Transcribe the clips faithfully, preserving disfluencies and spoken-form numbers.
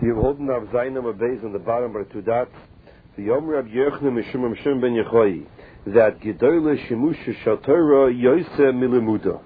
You're holding up Zainam Abayz on the bottom by two dots. The Yom Rab Yochanan Mishum Mishum Ben Yechoi that Gedoyle Shimusha Shaltorah Yosef Milimuda.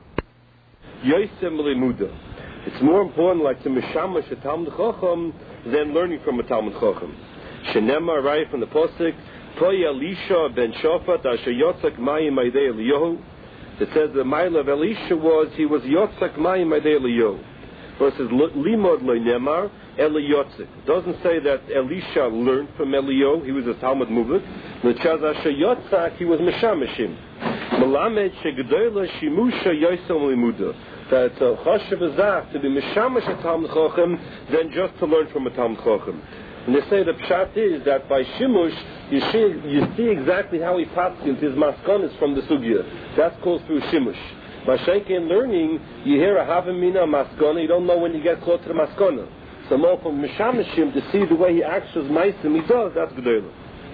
Yosef Milimuda. It's more important, like to Mishamash a Talmud Chacham than learning from a Talmud Chacham. Shenema, right from the Posik, Poy Elisha Ben Shafat Asher Yotzak Mayim Aydei Eliyahu. It says the mile of Elisha was he was Yotzak Mayim Aydei Eliyahu. Versus Limod Lo Nemar Eli Yotzik. It doesn't say that Elisha learned from Eliyahu. He was a Talmud Muvit. L'chaz Asher Yotzak he was Mishamashim. Melamed Shegedoyle Shimusha Yosem Limuda. That it's a chashav azach to be mishamash a Talmud Chacham than just to learn from a Talmud Chacham. And they say the pshat is that by shimush you see, you see exactly how he passes into his maskonas from the sugya. That's called through shimush. By shenken learning, you hear a havamina maskona. You don't know when you get close to the maskona. So more from mishamashim to see the way he acts as meisim he does. That's gedolah.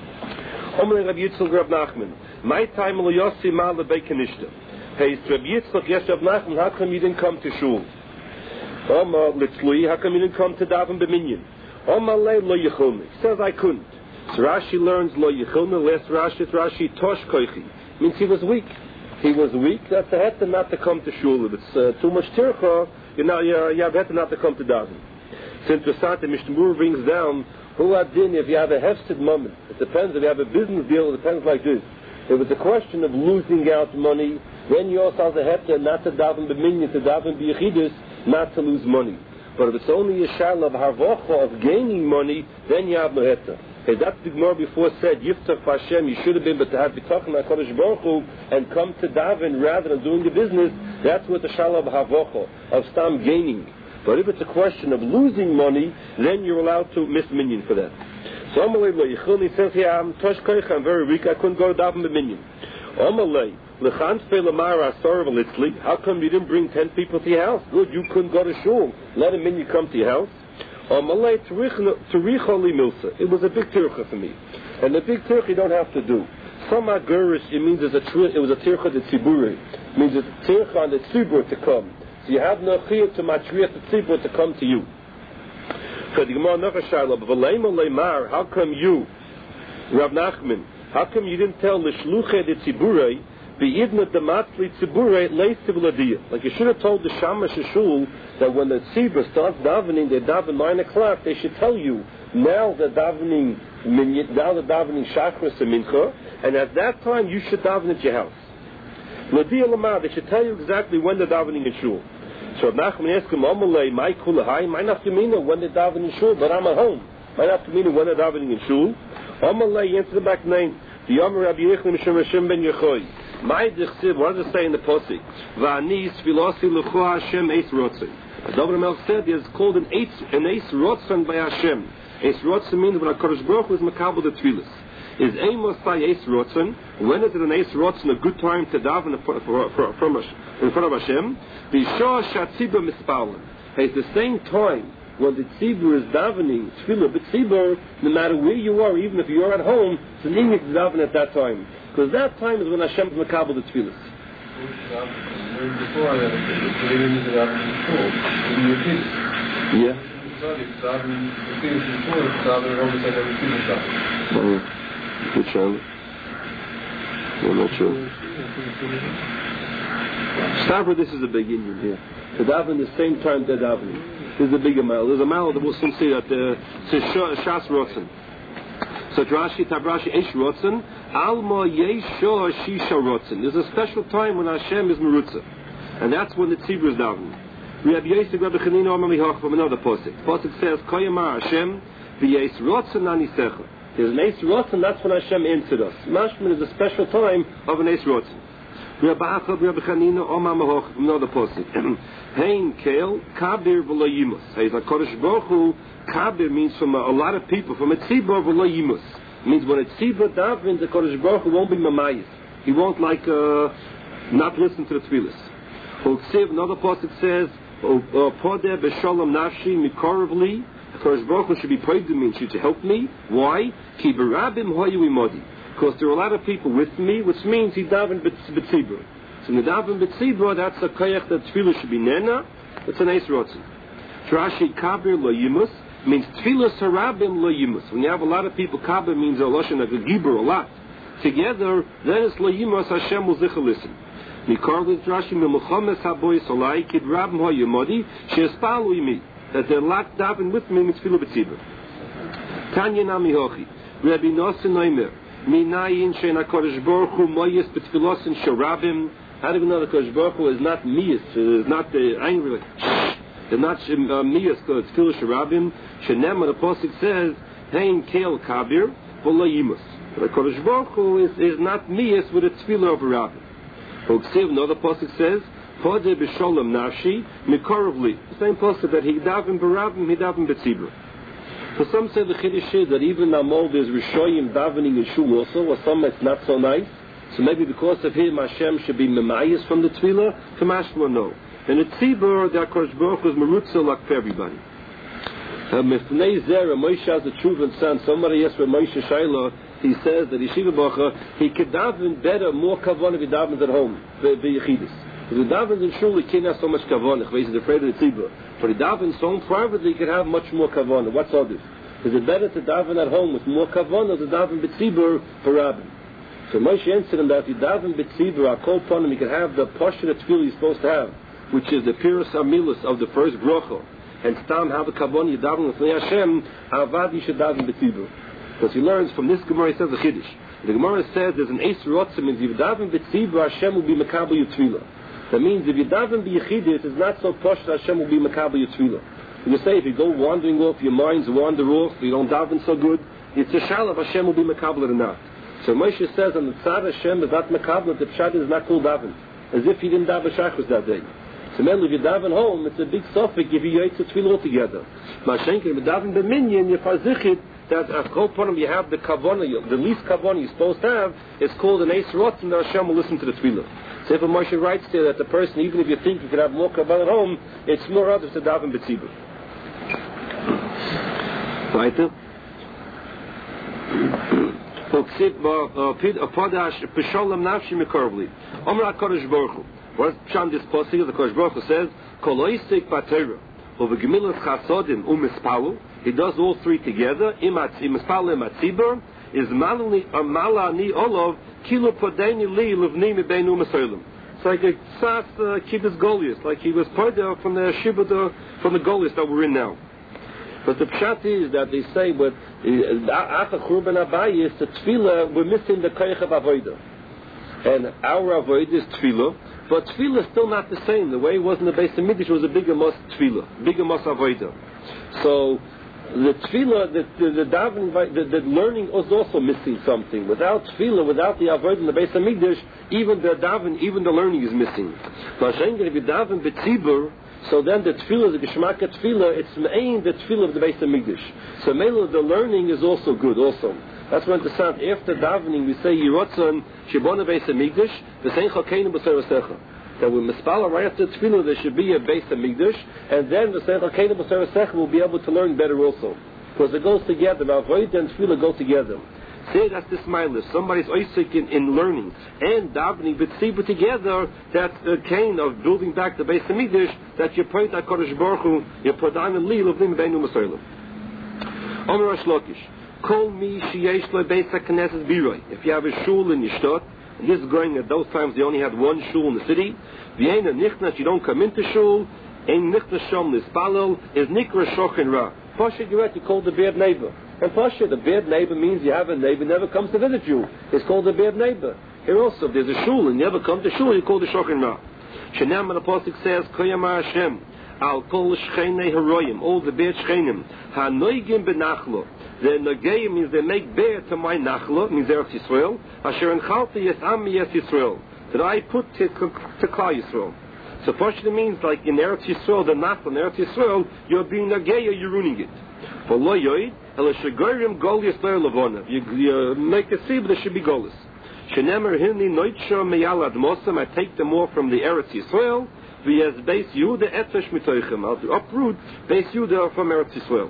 Omer Rabbi Yitzchak Rab Nachman. My time lo yosi ma lebei kanishta. Hey, Rabbi Yitzchak, yes, Rab Nachman, how come you didn't come to shul? Omar litzlui, how come you didn't come to daven b'minyan? Omar le lo yechulni. He says I couldn't. So Rashi learns lo yechulni. Last Rashi is Rashi tosh koichi. Means he was weak. He was weak. That's a heter not to come to shul. If it's uh, too much tircha, you know, you, you have a heter not to come to daven. It's interesting. The Mishnah Berurah brings down who adin if you have a hefsed moment. It depends if you have a business deal. It depends like this. If it's a question of losing out money, then you also have a heter not to daven b'minyan, to daven b'yechidus, not to lose money. But if it's only a shayla of harvocha, of gaining money, then you have no heter. Hey, that's the Gemara before said, Yiftach Hashem, you should have been, but to have bitachon HaKadosh Baruch Hu and come to daven rather than doing the business, that's what the shayla of harvocha, of stam gaining. But if it's a question of losing money, then you're allowed to miss minyan for that. So Amalei lo yichulni says here, I'm tosh koich, I'm very weak, I couldn't go to daven b'minyan. Amalei lechanfei lamar asar v'litzli. How come you didn't bring ten people to your house? Good, you couldn't go to shul. Let a minyan come to your house. Amalei tericha li milsa. It was a big tircha for me, and the big tircha you don't have to do. Some agurish it means it's a it was a tircha de tziburi. It means it's a tircha on the tzibur to come. So you have no chiyuv to matriach the tzibur to come to you. So the Gemara never shayla, but v'leima leimar. How come you, Rav Nachman? How come you didn't tell l'shluchei de tziburei be'idna dematzli tziburei leisiv l'adiyah? Like you should have told the shamash shul that when the tzibur starts davening, they daven nine o'clock. They should tell you now they're davening now they're davening shachris and mincha, and at that time you should daven at your house. L'adiyah lamar. They should tell you exactly when they're davening in shul. So Nachman asked him, Amalei, my kulahai, my nafkamina, when they're davening in shul, but I'm at home. My nafkamina, when they're davening in shul. Amalei, he answered the back name. The Yomer Rabbi Yochanan Mishum Hashem Ben Yechoi. My dichsiv, what does it say in the Posik? Va'ani svilasi l'choa Hashem eis rotzin. The David Melch said it's called an eis, an eis rotzin by Hashem. Eis rotzin means when HaKadosh Baruch Hu is makabel the tefillas. Is amos by eis rotzin? When is it an eis rotzin, a good time to daven in front of Hashem? V'shah shatziba mispalin. It's the same time when the tzibur is davening tefillah, but tzibur, no matter where you are, even if you're at home, it's an inyak to daven at that time. Because that time is when Hashem is makabel the tefillas. Yeah. Which one? I'm not sure. Stavra, this is a big Indian here. To daven the same time they're davening. There's a bigger mile. There's a mile that will soon see that uh, says Shas Rotzen. So Rashi Tabrashi Eish Rotzen, Alma Yesho Shisha Rotzen. There's a special time when Hashem is Merutza, and that's when the tzibur is davening. We have Yesig Rabbi Chanina Omer Mihach from another posik. Posik says Koyamar Hashem v'Yeis Rotzen Anisecha. There's an Eis Rotzen. That's when Hashem answered us. Mashman is a special time of an Eis Rotzen. Rabbi Achab Rabbi Chanina Omer Mihach from another posik. Hein Kael Kabir v'Lo Yimus. He's like Kodesh Baruch Hu. Kabir means from a, a lot of people, from a tzibur v'lo yimus. Means when a tzibur davens, the Kodesh Baruch Hu won't be mamayis. He won't like uh, not listen to the tefillas. Uksiv, another pasuk says, Podeh b'shalom nafshi mikoravli. The Kodesh Baruch Hu should be prayed to me and should to help me. Why? Ki berabim hoyu imodi. Because there are a lot of people with me, which means he daven b'tzibur. So in the daven b'tzibur, that's a koyach that tefillah should be nena. It's an eis rotzen. Rashi kabir lo yimus. means tfilas harabim lo yimus. When you have a lot of people, kabim means a lashon of a gibur, a lot. Together, then it's lo yimus, Hashem will zicha listen. Mikarlit Rashi Memuchomes Haboy Solai Kid Rabim Hoyamodi Sheespalu Imi that they're locked daven with me with Tfilah B'tzibur. Tanya Nami Hochi Rabbi Nosson Noimer Minayin Shein HaKadosh Baruch Hu Moyes B'Tfilosin Sharabim. How do we know the Kadosh Baruch Hu is not Miyas, is not the angry, they're not Miyas, it's Tfilah Sharabim. Shenem, the Pasuk says, Hein Kel Kabir V'lo Yimus. The Kadosh Baruch Hu is, is not Miyas with a Tfilah of Rabim. Another pasuk says, "Podeh b'sholem nafshi mikorovli." The same pasuk that he daven b'rabim, he daven b'tzibur. For some say the chiddush is that even Namol there's rishoyim davening in shul also, or some it's not so nice. So maybe because of him, Hashem should be memayis from the tefillah. Kamashma no. And the tzibur, the Hakadosh Baruch Hu is merutza like for everybody. Mifnei zera Moshe has a truven son. Somebody asked for Moshe Shaila. He says that Yeshiva Bacha, he could daven better, more kavanah if he davens at home, the Yechidus. If he davens in shul, he can't have so much kavanah, he's afraid of the tzibur. But he davens home privately, he could have much more kavanah. What's all this? Is it better to daven at home with more kavanah than to daven b'tzibur for rabbin? So Moshe answered him that if you daven b'tzibur, I call upon him, he could have the portion of tefillah he's supposed to have, which is the purest amilus of the first bracha. And stam have the kavanah, you daven with Hashem, avad you should daven b'tzibur. Because he learns from this Gemara, he says the Chiddush. The Gemara says there's an Eis Rotzim, means if you daven b'tzibur, Hashem will be makabel your tefillah. That means if you daven b'yechidus, it's not so posh that Hashem will be makabel your tefillah. You say if you go wandering off, your minds wander off, you don't daven so good, it's a shal of Hashem will be makabel or not. So Moshe says on the tzad Hashem is not makabel, the pshat is not cool daven, as if he didn't daven shachus that day. So mainly if you daven home, it's a big suffix if you eat the tefillah altogether. Mashenkin, if you daven b'minyan, you farzichit, that at Kolponim you have the kavanah, the least kavanah you're supposed to have, is called an Eis Rotz, and Hashem will listen to the tefillah. So if Moshe writes there that the person, even if you think you could have more kavanah at home, it's more others to daven b'tzibur. Weiter. Podash b'sholem nafshi mikorvli. Omer HaKadosh Baruch Hu. What's Pshan this pasuk? The Kadosh Baruch Hu says, Kol oisek b'Torah u'v'gemilas chasodim u'mispalu. He does all three together. Imispal imatzibur is malani malani olov kilo podeni li levni mibeinu masolim. It's like a tzas kibbutz Goliath, like he was part of from the shibud from the Goliath that we're in now. But the pshat is that they say, but after Churban Abayis, the tefillah, we're missing the koyach of avodah, and our avodah is tefillah. But tefillah is still not the same. The way it was in the Beis Hamikdash was a bigger mos tefillah, bigger mos avodah. So the tefillah, the, the, the davening, the, the learning was also missing something. Without tefillah, without the avodah in the Beis Hamikdash, even the daven, even the learning is missing. But if you daven b'tzibur, so then the tefillah, the geshmak tefillah, it's main the tefillah of the Beis Hamikdash. So mainly the learning is also good, also. That's when the sound after davening we say Yirotzon Shibona Beis Hamikdash, V'sein Chalkeinu B'Serasecha. That when Mispala right after tefillah there should be a Beis Hamikdash, and then V'sein Chalkeinu B'Serasecha will be able to learn better also, because it goes together. Avodah and tefillah go together. Say that's the smile. If somebody's oisik in, in learning and davening, but see but together, that's a kind of building back the Beis Hamikdash. That you point at Kodesh Baruch Hu, you put on and li lovnim beinu masolim. Omer Rosh Lakish. Kol mi sheyesh lo beis hakneses biroy. If you have a shul in your shtot, and this is going at those times they only had one shul in the city. V'yein nichnas, you don't come into shul. Ein nichnas shom nispalel is nikra shochin ra. Pasha Geret, you call the bad neighbor. And Pasha, the bad neighbor means you have a neighbor never comes to visit you. It's called the bad neighbor. Here also, if there's a shul and you never come to shul, you call the shochin ra. Shenam and the pasuk says, Koyama Hashem. Al kol shchenei haroyim, all the bad shchenim. Hanoigim benachlo. The nagayim means they make bear to my nachlo, means Eretz Yisrael. Asher enchalti yes am yes Yisrael. That I put to, to Klal Yisrael. So partially means like in Eretz Yisrael, the nachlo in Eretz Yisrael, you're being nagaya, you're ruining it. For lo yoid, el shagorim gol Yisrael lavona. You make a see, but there should be golis. Shenemer hinni noitsho meyal admosam. I take them more from the Eretz Yisrael. V'yez beis Yehuda etzesh mitoichem. I'll uproot beis Yehuda from Eretz Yisrael.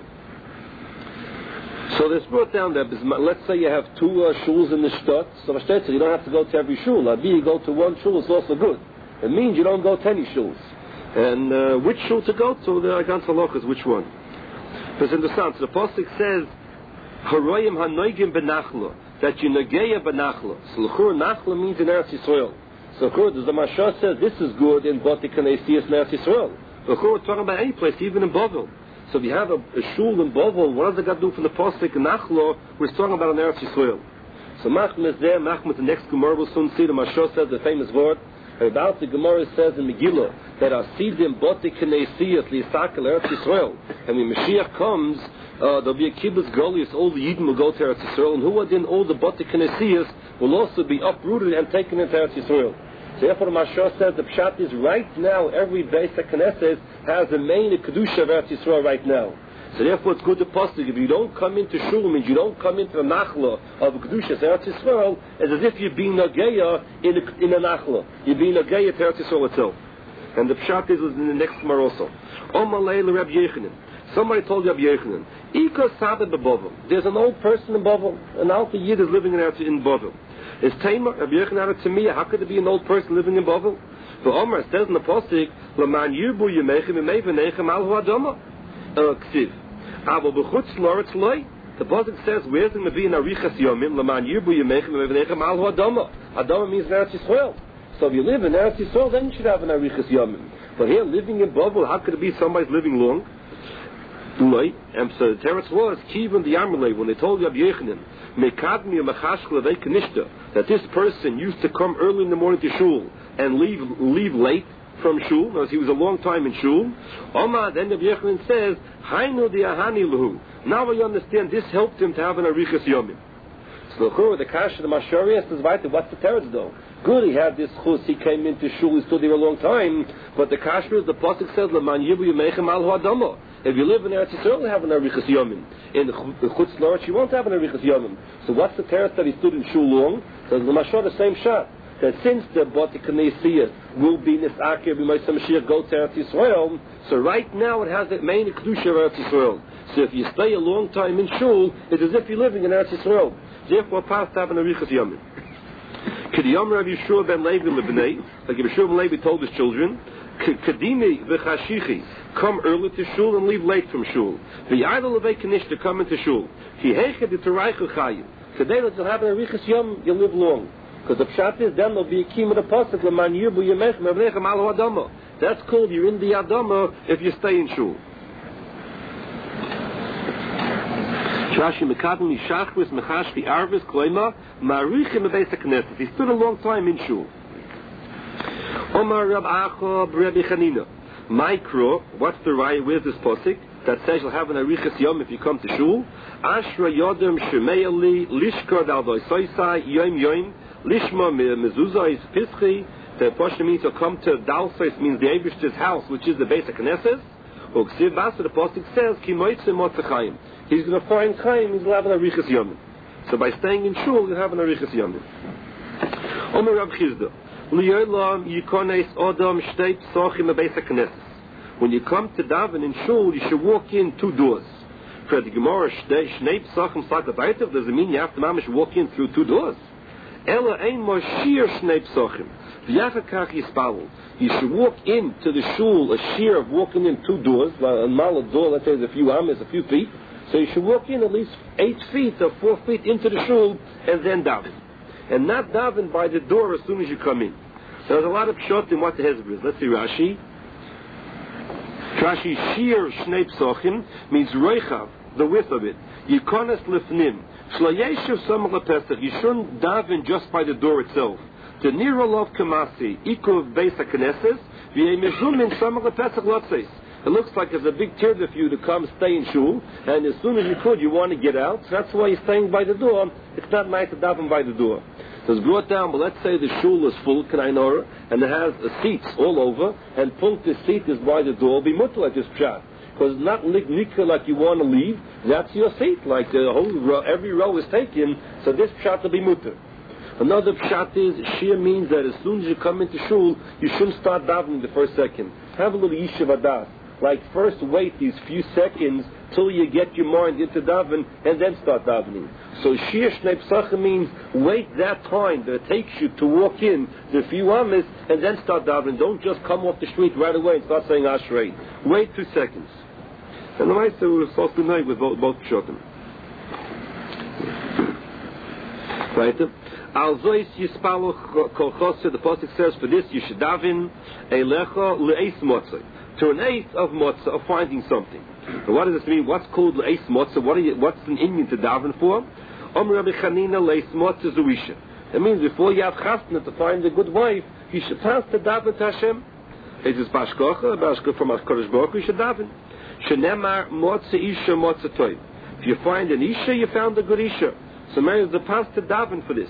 So this brought down that let's say you have two uh, shuls in the shtot. So you don't have to go to every shul. Maybe you go to one shul, it's also good. It means you don't go to any shuls. And uh, which shul to go to? The Agan Halach is which one? Because in the sound, so the Pasuk says, Haroyim hanoigim benachlo, that you nageya benachlo. So l'chur nachlo means in Eretz Yisrael. So l'chur, the Mashah says, this is good in Bati Kanesias in Eretz Yisrael. L'chur, we're talking about any place, even in Bavel. So if you have a, a shul in Bavel, what does it got to do from the Pasuk nachlo? We're talking about in Eretz Yisrael. So Machm is there, Machm, the next Gemara will soon see, the Mashah says the famous word, about the Gemara says in Megillah, that Asidim Bati Kanesias li'Yisakel Eretz Yisrael. And when Mashiach comes, Uh, there'll be a kibbutz golius, all the Yidden will go to Eretz Yisrael, and who are then all the Bati Kanesias will also be uprooted and taken into Eretz Yisrael. So therefore the Mashah says the Pshat is right now, every base of Knesset has the main Kedusha of Eretz Yisrael right now. So therefore it's good to Pasuk, if you don't come into Shul, means you don't come into the Nachla of Kedusha of Eretz Yisrael, it's as if you're being Nageya in a, in a Nachla. You're being Nageya to Eretz Yisrael itself. And the Pshat is in the next Gemara also. Omalei l'Reb Yechanan. Somebody told Rabbi Yechanan, there's an old person in Bavel, an Alpha Yid is living in, in Bavel. Is Taimah, Rabbi Yechanan to me, how could there be an old person living in Bavel? The Omer says in the Pasuk, L'man yirbu yemechem yemei al hu adama. Ksiv. Avo b'chutz loretz loy. The Pasuk says, where's going to be an arichas yomim? L'man yirbu yemechem yemei al hu adama. Adama means Eretz Yisrael. So if you live in Eretz Yisrael, then you should have an arichas yomim. But here, living in Bavel, how could it be somebody's living long? And so the teretz was Kivon the Amalei when they told Rabbi Yechanan that this person used to come early in the morning to shul and leave leave late from shul, because he was a long time in shul. Omar, then Rabbi Yechanan says, Hainu the Ahani Lahu. Now I understand this helped him to have an arichas yomim. So the Kasha the Mashari says, what's the teretz though? Good, he had this chus, he came into shul, he stood there a long time, but the Kasha is the Pasuk says, L'man yibu yemechem al hu adama. If you live in Eretz Yisrael, you have an arichas yomim. In the Chutz La'aretz, you won't have an arichas yomim. So what's the teretz that he stood in shul long? So the Mashah the same shot. That since the Bati Kanesias will be Nisakir, b'Moshe Mashiach go to Eretz Yisrael, so right now it has the main Kedusha of Eretz Yisrael. So if you stay a long time in shul, it's as if you're living in Eretz Yisrael. Therefore, past to have an arichas yomim. K'diyam Rav Yeshua ben Levi lebnei, like Yeshua ben Levi told his children, Kadimi v'chashichi, come early to shul and leave late from shul. V'yadol levei kanish to come into shul. Ki heicha de teraychu chayim. Today that you'll have an arichas yom, you'll live long. Because the pshat is then there'll be a kiyum of the pasuk l'man yirbu yemechem avnechem al hu adama. That's called you're in the adama if you stay in shul. Rashi mekadim yishachris mechashki arvis kloima marichim bebeis hakneses. He stood a long time in shul. Omar Rab Acha Rabbi Chanina. Micro, what's the raya? Where's this posik that says you'll have an arichas yom if you come to shul? Ashra yodem shemeili lishkar dal doisoisai yom yom lishma mezuzah is pischi. The portion means you'll come to dalsois, means the Eibishter's house, which is the base of Knesset. Uksiv basa, the posik says ki moitze motzachayim. He's going to find chayim. He's going to have an arichas yom. So by staying in shul, you have an arichas yom. Omar Rab Chizda. When you come to daven in shul, you should walk in two doors. For the Gemara, shnei psachim sagabaytev, does it mean you have to mamish walk in through two doors? Ela ein moshir shnei psachim. V'yachakach yispalul. You should walk into the shul, a shear of walking in two doors. A mile door, let's say, is a few amas, a few feet. So you should walk in at least eight feet or four feet into the shul and then daven. And not daven by the door as soon as you come in. There's a lot of shot in what the Hezbollah is. Let's see Rashi. Rashi shir shnei psochim means roichav, the width of it. Yikonas lifnim. Shlayeshev samach lepesach. You shouldn't daven just by the door itself. The nirolov kamasi ikuv beis hakneses v'yemezum in samach lepesach lotzeis. It looks like there's a big tear for you to come stay in shul, and as soon as you could, you want to get out. So that's why you're staying by the door. It's not nice to daven by the door. So it's brought down, but let's say the shul is full, Kanainora, and it has uh, seats all over, and punk the seat is by the door, be mutter at this pshat. Because it's not nika like you want to leave, that's your seat. Like the whole row, every row is taken, so this pshat will be mutter. Another pshat is, shir means that as soon as you come into shul, you shouldn't start davening the first second. Have a little yishuv adas. Like first wait these few seconds till you get your mind into daven and then start davening. So shir shnei psachim means wait that time that it takes you to walk in the few amas and then start davening. Don't just come off the street right away and start saying ashrei. Wait two seconds. And the Meister was supposed to be night with both, both Pshotim. Right? Al Zois Yispalo Kol Choseh, the Pasuk says, for this you should daven Eilecha Le'eis Motzah, to an eighth of Motzah, of finding something. And what does this mean? What's called Le'eis Motzah? What are you, what's an Indian to daven for? Om Rabbi Chanina Le'eis Motzah Zuisha. That means before you have chasna to find a good wife, you should pass to daven to Hashem. It is Bashkocha, Bashkocha from HaKadosh Baruch Hu, you should daven. Shenemar Motzah Isha Motzah Toy. If you find an Isha, you found a good Isha. So man, the pass to daven for this.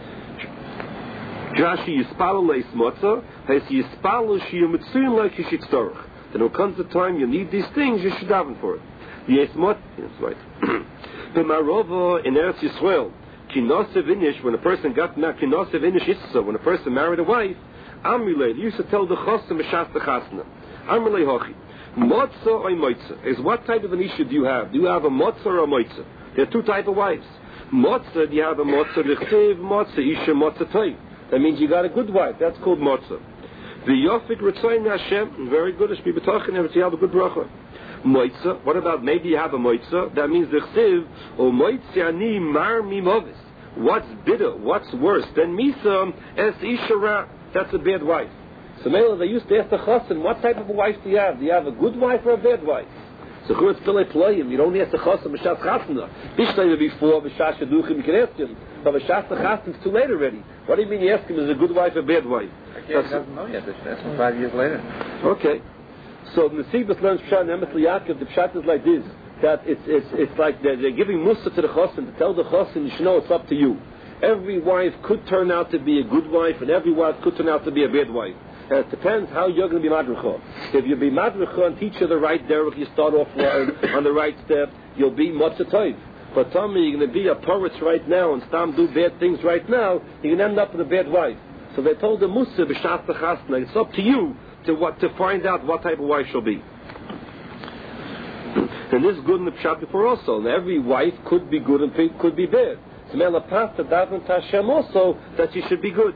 Rashi Yispalo Le'eis Motzah, Hes Yispalo Shiyah Mitzuyim Like Yishit Storach. Then when comes the time you need these things, you should daven for it. Yes, Motzah, that's right. B'marova in Eretz Yisrael, Kinosev Inish, when a person got Kinosev Inish Issa, when a person married a wife, Amrulei, they used to tell the Chosim Meshas the Chasna. Amrulei Hochi. Motzah or Motzah is what type of an Isha do you have? Do you have a Motzah or a Motzah? There are two types of wives. Motzah, do you have a Motzah L'chtiv, Motzah Isha, Motzah Toy. That means you got a good wife. That's called Motzah. The Yofik Ritzayin Hashem, very good. It's people talking about you have a good bracha. Motzah. What about maybe you have a Motzah? That means the Chtiv or Motzah Ani Mar Mimovis. What's bitter? What's worse than Misa Es Ishara? That's a bad wife. So Mela, they used to ask the Chassan, what type of a wife do you have? Do you have a good wife or a bad wife? So Churetz Pillei Ployim, you don't ask the Chassan B'Shas Chasna. Bishtayim before B'Shas Shaduchim, you can ask him. But B'Shas Chasna, it's too late already. What do you mean you ask him, is it a good wife or a bad wife? He doesn't know yet. That's five years later. Okay. So the Nesibus learns Pshat and Emes L'Yaakov, the Pshat is like this, that it's, it's, it's like they're, they're giving Musa to the Chassan, to tell the Chassan, you should know it's up to you. Every wife could turn out to be a good wife, and every wife could turn out to be a bad wife. And it depends how you're going to be madricha. If you be madricha and teach her the right derech, you start off on the right step, you'll be motzah toiv. But tell me you're going to be a poet right now and stam do bad things right now, you're going to end up with a bad wife. So they told the Musa b'shas chasna, it's up to you to what to find out what type of wife she'll be. And this is good in the Pshat before also. And every wife could be good and could be bad. So Mela pass to daven to Hashem also that she should be good.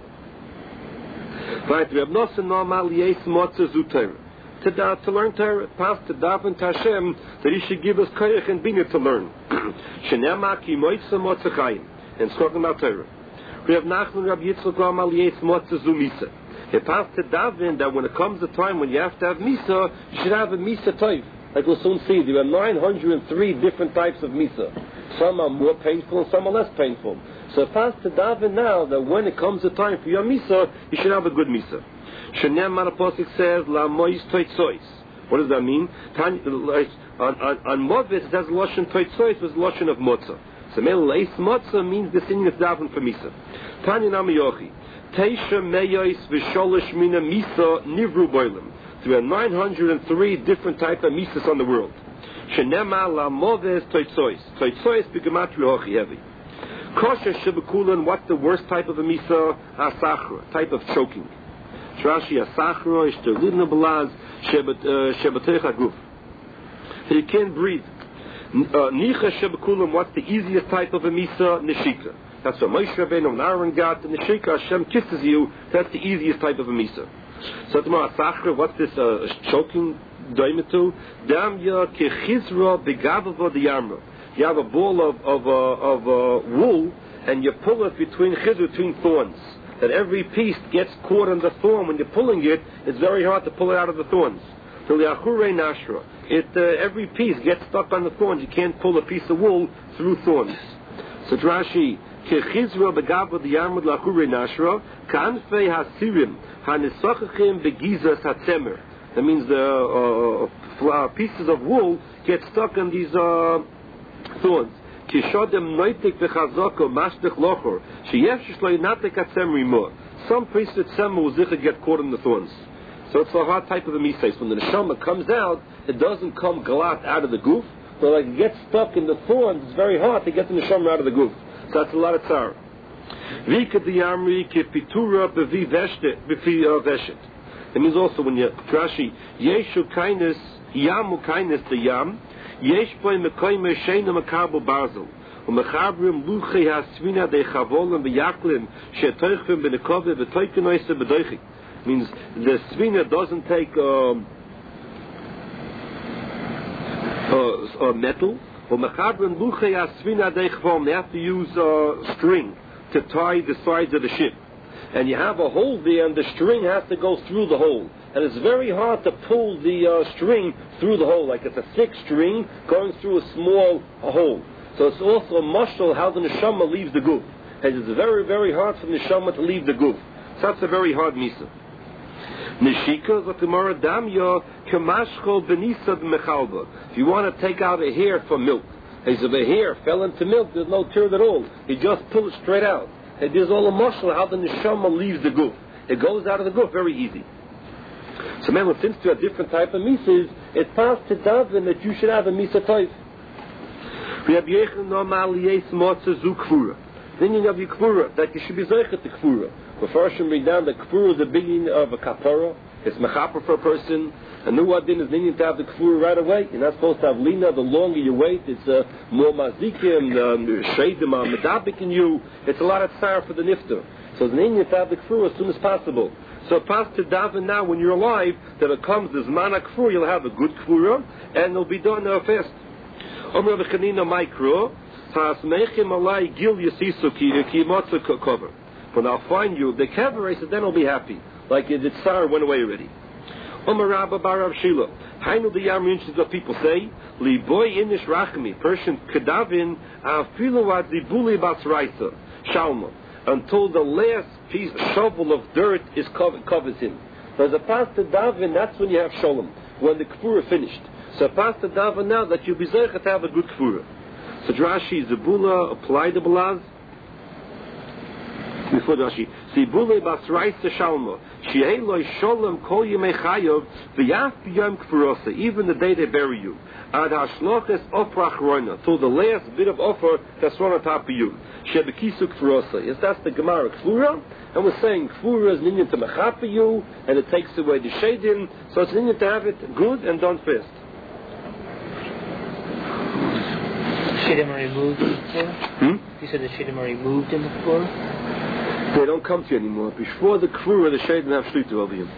Right, we have nothing normal yes motzah zuter. To da, to learn Torah, pass to daven to Hashem that He should give us koyach and bina to learn. Shenema ki motzah motzah chayim. And talking about Torah. We have Nachman Rabbi Yitzchak normal yes motzah zu misa. It passed to daven that when it comes a time when you have to have misa, you should have a misa toiv. Like we'll soon see, there are nine hundred three different types of misa. Some are more painful and some are less painful. So it passed to daven now that when it comes a time for your misa, you should have a good misa. Shenem Manaposik says, La mois toitzois. What does that mean? On, on, on Movis, it has Loshen toitzois, was Loshen of Motzah. So Mel Leis Motzah means the thing is daven for misa. Tanya Namayochi. Teisha Meyois Visholish Mina Misa Nivru Boilim. There are nine hundred three different types of misas on the world. Shenema la moves toitzois. Toitzois begematri hochi heavy. Kosher shebekulan, what's the worst type of a misa? Asachra, type of choking. Rashi asachra is the lidna balaz shebatech haguf. You can't breathe. Nicha shebekulan, what's the easiest type of a misa? Neshika. That's what Moshe Rabbeinu and Aaron got. And Neshika, Hashem kisses you. That's the easiest type of a misa. So tomorrow, Sachra, what's this uh, choking daimitu? Damya kechizra begavava diyamra. You have a ball of of, uh, of uh, wool, and you pull it between chizr, between thorns. That every piece gets caught on the thorn. When you're pulling it, it's very hard to pull it out of the thorns. So the achure nashra, it uh, every piece gets stuck on the thorns. You can't pull a piece of wool through thorns. So Rashi. Kechizra begavava diyamra l'achure nashra kanfei hasirim. That means the uh, uh, pieces of wool get stuck on these uh, thorns. Some priests at Sema will get caught in the thorns. So it's a hard type of a misais. When the neshama comes out, it doesn't come galat out of the goof, but like it gets stuck in the thorns, it's very hard to get the neshama out of the goof. So that's a lot of tzara. That means also when you Rashi Yeshu kindness Yamu kindness the Yam Yesh boy Mekoyme Sheina Makabo Barzel Umechabrim Luche Hasvina de Chavolim V'Yaklim Shetoichvim Benekove V'Toikenoise B'Doichik means the Svina doesn't take um, uh, uh, metal. They have to use uh, string to tie the sides of the ship. And you have a hole there, and the string has to go through the hole. And it's very hard to pull the uh, string through the hole, like it's a thick string going through a small a hole. So it's also a mashal how the neshama leaves the guf. And it's very, very hard for the neshama to leave the guf. So that's a very hard misa. Neshika zatimara damya kamashkol benisad mechalba. If you want to take out a hair from milk, he said the hair fell into milk, there's no turd at all. You just pull it straight out. And there's all a mashal how the neshama leaves the guf. It goes out of the guf very easy. So remember, since there are different type of misas, it's past to daven that you should have a misa type. We have yechon normal yes motza zu kfura. Then you have your kfura, that you should be zeichet to kfura. The first one read down that kfura is the beginning of a kapara. It's mechaper for a person. And new adin is needing to have the kfura right away. You're not supposed to have lina. The longer you wait, it's uh, more mazikim, sheidim, um, medabik in you. It's a lot of tsar for the nifter. So it's needing to have the kfura as soon as possible. So past to daven now when you're alive, that it comes this mana kfura, you'll have a good kfura, and it'll be done uh, fast. Omer v'chanina micro, ha'asmeichim alai gil yasisu ki motza cover. When I'll find you the kever, I said, then I'll be happy. Like the tsar went away already. Omer Rabba bar Rav Shila, hainu the yamrinches of people say, li boy inish rachmi, Persian kedavin, afilu ad zibuli batzraisa, shalma, until the last piece shovel of dirt is covered, covers him. So as a past to daven, that's when you have shalom, when the kfura finished. So past to daven now that you'll be zeichet to have a good kfura. So Rashi zebula apply the balaz. Before Rashi, zebula basraisa shalma, she'ei loy shalom kol yemei chayov v'yaf b'yom kfurasa, even the day they bury you. Ad hashloches ofrach roina, till the last bit of offer that's run on top of you. Shebekisu kfurasa. Yes, that's the Gemara kfura, and we're saying kfura is ninyan to mechapa you, and it takes away the shading, so it's ninyan to have it good and done fast. Shadim are removed in the floor? Hmm? You said the shadim are removed in the floor? They don't come to you anymore. Before the kfura, the shadim have shlita over you.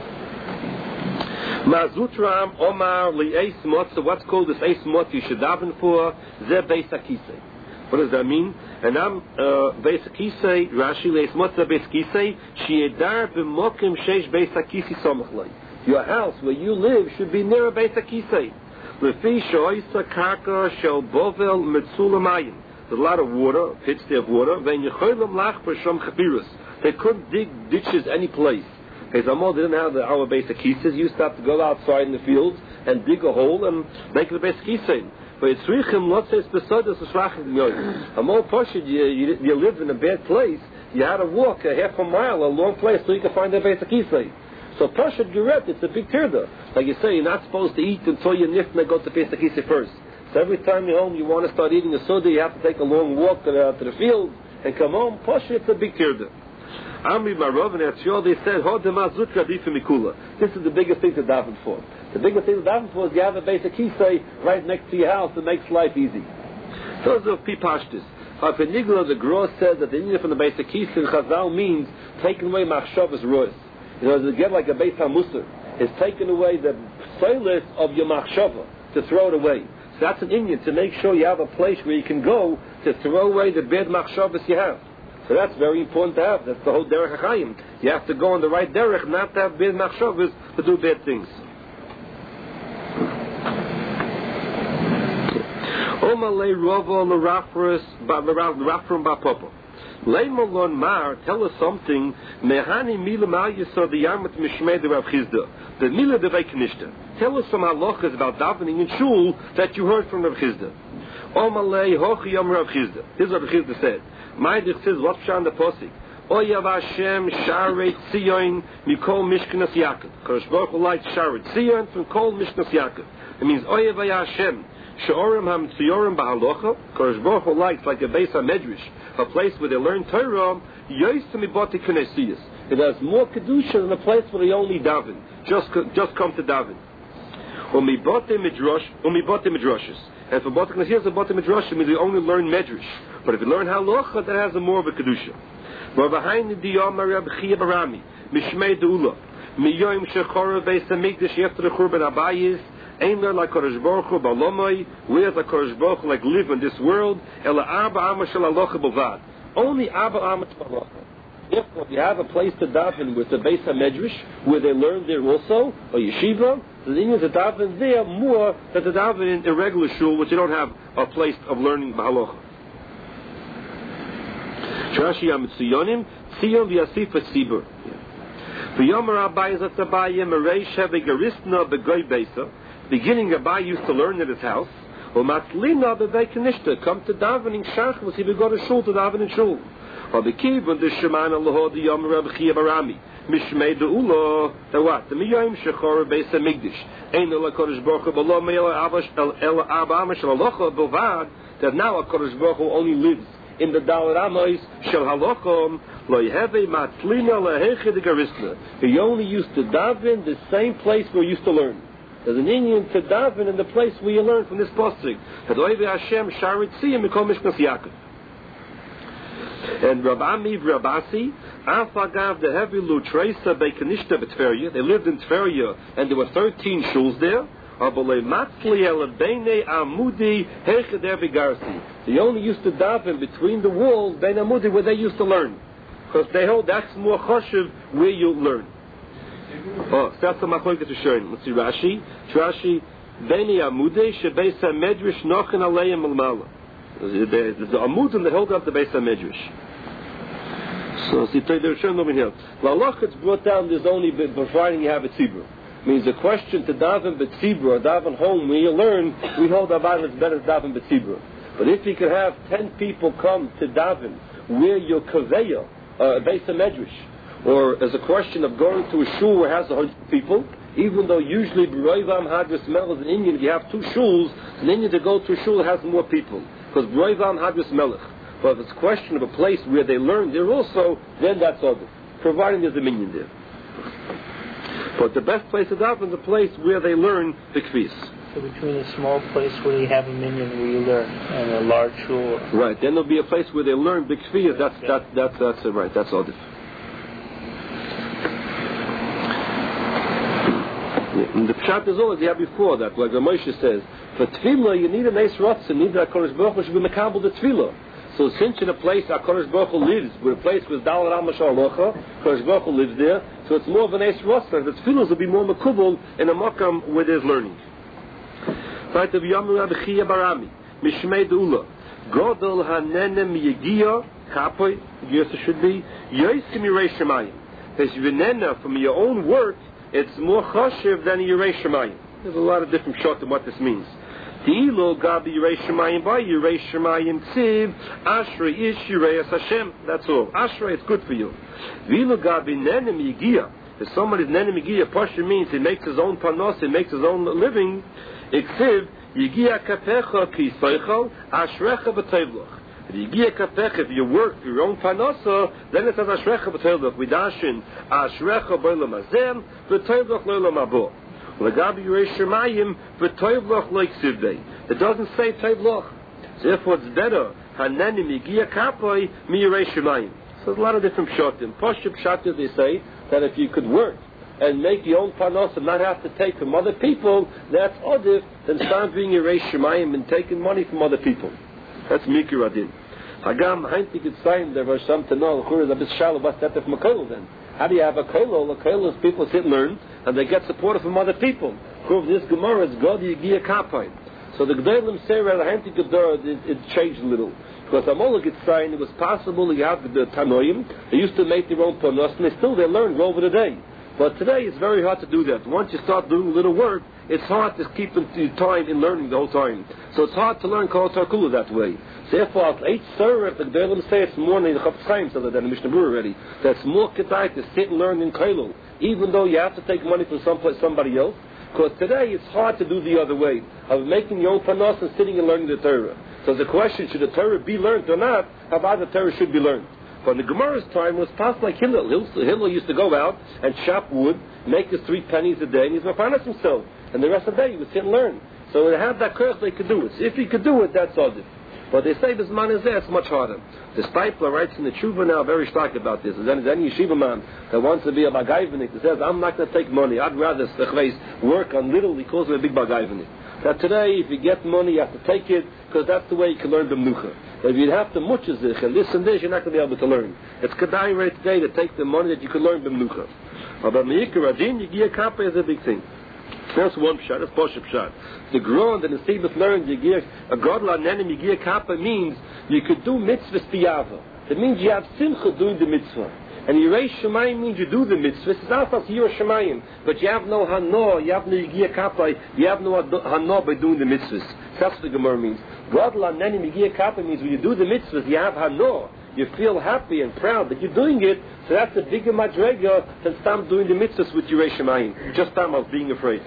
Mazutram Omar li eis motza. What's called this eis motza you should daven for? Ze beis hakisei. What does that mean? And I'm beis hakisei. Rashi li eis motza beis hakisei. Shiedar b'mokim sheish beis hakisei somach lei. Your house where you live should be near a beis hakisei. Lefi shoysa karka shel bovel mitzula mayim. There's a lot of water, pits there of water. When you cholam lach for shom chapiras, they couldn't dig ditches any place. Because Amor didn't have the, our basic kisses. You used to have to go outside in the fields and dig a hole and make the basic kisses. But it's richim, let's say, beside us, Amor Poshid, you, you, you lived in a bad place. You had to walk a half a mile, a long place, so you could find the basic kisses. So Poshid Geret, it's a big tirda. Like you say, you're not supposed to eat until you nif and go to basic kisses first. So every time you're home, you want to start eating a soda, you have to take a long walk to the, to the field and come home. Poshid, it's a big tirda. Amri Marov and Etzio, they said, this is the biggest thing to daven for. The biggest thing to daven for is you have a basic kisei right next to your house. It makes life easy. Those are pipashtis. Penigla, the Gross said that the Indian from the basic kisei in Chazal means taking away machshavas rois. You know, to get like a Beis HaMusar. It's taking away the soilus of your machshava, to throw it away. So that's an Indian, to make sure you have a place where you can go to throw away the bad machshavas you have. So that's very important to have. That's the whole derech hachayim. You have to go on the right derech, not to have bad machshavas to do bad things. Omalei rovo l'rafros l'rafrom ba'popo. Leimalon mar, tell us something. Mehani mila ma'yisa the yamat mishmei de Rav Chizda. The mila de veiknishta. Tell us some halachas about davening in shul that you heard from Rav Chizda. Omalei hochi yom Rav Chizda. This is what Rav Chizda said. Maidich says, what's on the posik? Oyav Hashem Sharei Tzion Mikol Mishkanas Yaakov. Kodesh Baruch Hu likes Sharei Tzion from Kol Mishkanas Yaakov. It means Oyav Hashem Sheorim Ham Tziyorim Bahalocha. Kodesh Baruch Hu likes like a Beis HaMedrash, a place where they learn Torah. Yoysim Iboti Knesiyas. It has more kedusha than a place where they only daven. Just just come to daven. Umibote Midrash Umibote Midrashis. And for Bota Knesiyas and Bota Midrash means they only learn Medrash. But if you learn halacha, that has a more of a kedusha. But behind the diyam Reb Chia Barami, Mishmei Deula, Miyoim Shechora Beis Hamikdash after the Churban Abayis, Ein learn like Kodesh Baruch Hu Balomai, where the Kodesh Baruch Hu like live in this world, Ela Arba Amma Shel Halacha B'Vad. Only Arba Amma Shel Halacha. If you have a place to daven with the Beis HaMedrash, where they learn there also, or yeshiva, so the Indians are daven there more than to daven in a regular shul, which you don't have a place of learning Halacha. Shrashi Amitziyonim, Tzion V'Yasifa Tzibur. V'Yomer Abai Zat Abai Yemerei Sheve Gerisna B'Goy Beisa. Beginning, Abai used to learn at his house. Or Matzlina B'Vei Kanishta, come to davening Shachmas, he would go to shul to daven in shul. Or the Kiv and the Sheman Allah the Yom Reb Chia Barami. Mishmei De'ula, the what? The Miyayim Shechor Beis HaMikdash. Ein Ela Kodesh Baruch Hu B'Lo Me'ela Ela Arba Amma Shel Halacha B'Vad, that now a Kodesh Baruch Hu only lives in the Dalet Amos Shel Halachom Lo Yeheve Matzlina Leheche De Garisna. He only used to daven the same place where he used to learn. There's an Indian to daven in the place where you learn from this pasuk. Hadoive Hashem Sharit Tziyim Mikol Mishkas Yaakov. And Rav Ami Rabasi, Afagav the heavy Lutresa Bekanishta B'Tveria. They lived in Tveria, and there were thirteen shuls there. Abalei Matzli Elabene Amudi Hecheder Vigarsi. They only used to daven between the walls, Bein Amudi, where they used to learn, because they hold that's more choshev where you learn. Oh, that's the machlokes to show. Let's see Rashi. Rashi Beni Amudi Shebeis HaMedrash Nochen Aleim Malmala. There's the Amudim that hold up the Beis HaMedrash. So, see, they're showing over here. Lalach, it's brought down, there's only, providing you have a tzibur. Means the question to daven b'tzibur, or daven home where you learn, we hold daven it's better daven b'tzibur. But if you could have ten people come to daven where you're kaveya, uh, Beis HaMedrash, or as a question of going to a shul where it has a hundred people, even though usually B'roivam Hadras Melech is an Indian, if you have two shuls, it's an Indian to go to a shul that has more people. Because B'roivam Hadras Melech. But if it's a question of a place where they learn there also, then that's other, providing there's a minion there. But the best place to daven is a place where they learn the kfis. So between a small place where you have a minion where you learn and a large shul. Right. Then there'll be a place where they learn the kfis. That's that's that's that's uh, right. That's other. And the pshat is always you have before that, like the Moshe says, for tefillah you need a nice rotz, and need that Kodesh Baruch Hu should be mekabel the tefillah. So since in a place our Kodesh Baruch Hu lives, where a place with Dalet Amos Shel Halacha, Kodesh Baruch Hu lives there, so it's more of an nice rotz. The tefillahs will be more mekubel in a makam where there's learning. Right of Yom Reb Chia Barami, Mishmei De'ula, Godel Hanenem Yegia Kapoy, yes it should be Yosim Yirei Shemayim. As Venena from your own work, it's more chashiv than Yirei Shemayim. There's a lot of different shots of what this means. Deilo Gabi Yirei Shemayim by Yirei Shemayim Tziv Ashrei Ish Yirei Es Hashem. That's all. Ashrei, it's good for you. Deilo Gabi Nenem Yegia. If somebody's Nenem Yegia, Pasha means he makes his own panos, he makes his own living. Excev Yegia Kapecha Ki Seichel Ashrecha B'Tevloch. If Yegia Kapecha, if you work for your own panosa, then it says Ashrecha B'Tevloch. Vidashin Ashrecha B'Olam Hazem B'Tevloch L'Olam Habo. L'gabi Yirei Shemayim B'Tevloch Lo Ksivdei. It doesn't say Tevloch. So therefore it's better Hanenim Yegia Kapoy Mi Yirei Shemayim. So there's a lot of different shotim. Poshup shotim they say that if you could work and make your own panos and not have to take from other people, that's odif than start being Yirei Shemayim and taking money from other people. That's Mikir Adin. Hagam Heintig it's saying there was some to know who is a bit shallow what's that of Makol then. How do you have a kolol? A kolol is people sit and learn and they get support from other people. Prove this Gemara is God Yegia Kapain. So the G'daylim say rather Heintig Gedor it, it changed a little. Because Amola gets saying it was possible you have the Tanoim, they used to make their own panos and they still they learned over the day. But today it's very hard to do that. Once you start doing a little work, it's hard to keep the time in learning the whole time. So it's hard to learn Kol Tarkula that way. So therefore, eight Surah, the G'daylim say it's more than the Chafetz Chaim, so that in the Mishnah Berurah already. That's more kedai to sit and learn in Kailul, even though you have to take money from someplace, somebody else. Because today it's hard to do the other way, of making your own panos and sitting and learning the Torah. So the question, should the Torah be learned or not, how about the Torah should be learned? But in the Gemara's time, it was passed like Hillel. Hillel used to go out and chop wood, make his three pennies a day, and he's mafanas himself. And the rest of the day, he would sit and learn. So they had that curse, they could do it. So if he could do it, that's odif. But they say this man is there, it's much harder. The Stipler writes in the Tshuva now very stark about this. There's any yeshiva man that wants to be a bagayvenik that says, I'm not going to take money, I'd rather work on little, he calls it a big bagayvenik. That today, if you get money, you have to take it, because that's the way you can learn the Menucha. If you have to much as and this and this, you're not going to be able to learn. It's Kedai right today to take the money that you can learn the Menucha. But Meikar Adin, Yigiyah Kappa is a big thing. That's one pshat, that's Poshe pshat. The Grund and the Sibeth learned Yigiyah, a Godla Nenem Yigiyah Kappa means you could do mitzvahs biyava. It means you have simcha doing the mitzvah. And Yirei Shemayim means you do the mitzvahs. It's not as Yirei Shemayim, but you have no hano, you have no Yigiyah Kappa, you have no hano by doing the mitzvahs. That's what the Gemara means. Godla Nenem Yigiyah Kappa means when you do the mitzvahs, you have hano. You feel happy and proud that you're doing it, so that's a bigger madrega than stop doing the mitzvahs with Yirei Shemayim. Just time of being afraid.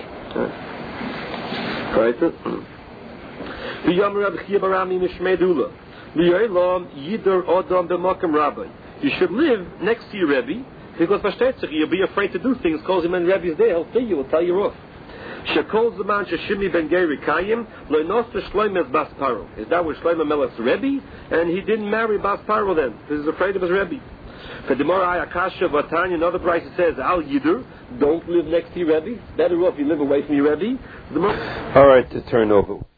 Right? The Yom Rab Chia Barami Mishmedula. Li'olam Yidor Odom B'Makam Rabbi. You should live next to your Rebbe, because Vashtetzich, you'll be afraid to do things, because him and Rebbe's there, he'll see you, he'll tell you off. Shekol Zaman Sheshimi Ben Geri Kayim, Loinosta Shloim Es Bas Paro. Is that what Shloim Melech's Rebbe? And he didn't marry Bas Paro then, because he's afraid of his Rebbe. For the Mora Ayakasha Vatanya, another price it says, Al Yidur, don't live next to your Rebbe. Better off you live away from your Rebbe. All right, to turn over.